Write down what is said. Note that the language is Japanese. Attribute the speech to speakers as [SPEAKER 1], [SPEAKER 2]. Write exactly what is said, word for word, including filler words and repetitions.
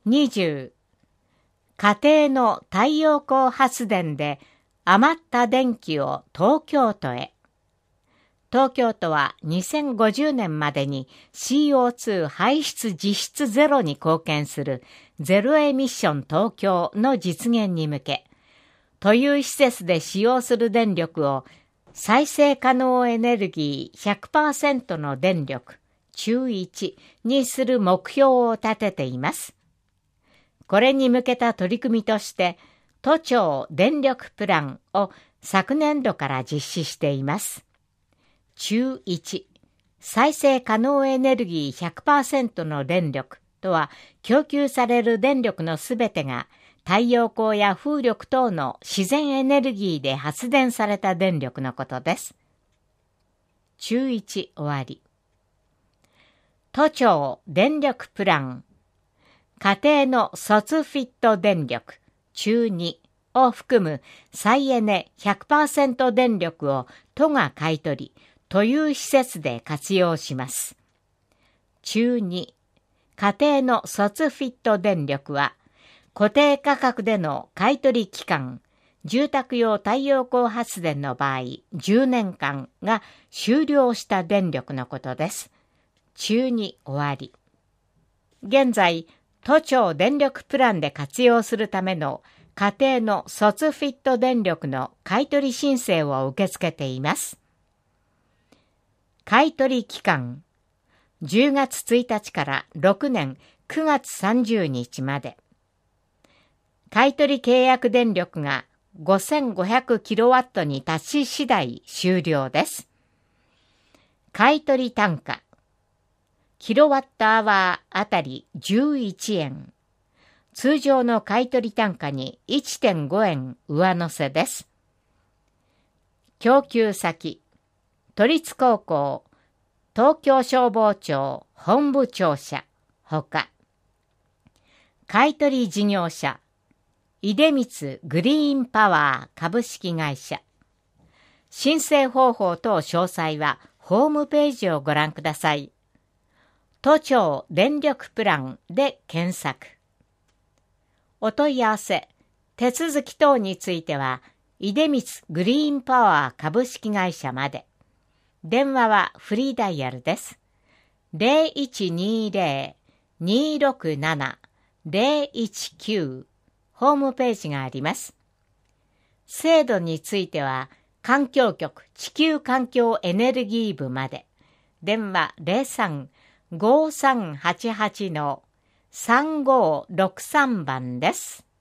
[SPEAKER 1] にじゅう、家庭の太陽光発電で余った電気を東京都へ。東京都はにせんごじゅうねんまでに シーオーツー 排出実質ゼロに貢献するゼロエミッション東京の実現に向け、都有施設で使用する電力を再生可能エネルギー ひゃくパーセント の電力、中いちにする目標を立てています。これに向けた取り組みとして、都庁電力プランを昨年度から実施しています。中いち、再生可能エネルギー ひゃくパーセント の電力とは、供給される電力のすべてが太陽光や風力等の自然エネルギーで発電された電力のことです。中いち終わり。都庁電力プラン、家庭の卒フィット電力、中にを含む再エネ ひゃくパーセント 電力を都が買い取り、都有施設で活用します。中に、家庭の卒フィット電力は、固定価格での買い取り期間、住宅用太陽光発電の場合じゅうねんかんが終了した電力のことです。中に終わり。現在、都庁電力プランで活用するための家庭の卒フィット電力の買い取り申請を受け付けています。買取期間、じゅうがつついたちからろくねんくがつさんじゅうにちまで。買取契約電力が ごせんごひゃくキロワット に達し次第終了です。買取単価、キロワットアワーあたりじゅういちえん。通常の買取単価に いってんごえん上乗せです。供給先、都立高校、東京消防庁本部庁舎ほか、買取事業者、出光グリーンパワー株式会社。申請方法等詳細はホームページをご覧ください。都庁電力プランで検索。お問い合わせ、手続き等については、出光グリーンパワー株式会社まで。電話はフリーダイヤルです。ゼロいちにゼロ にろくなな ゼロいちきゅう ホームページがあります。制度については、環境局地球環境エネルギー部まで。電話 ゼロさん ごさんはちはち さんごろくさん 番です。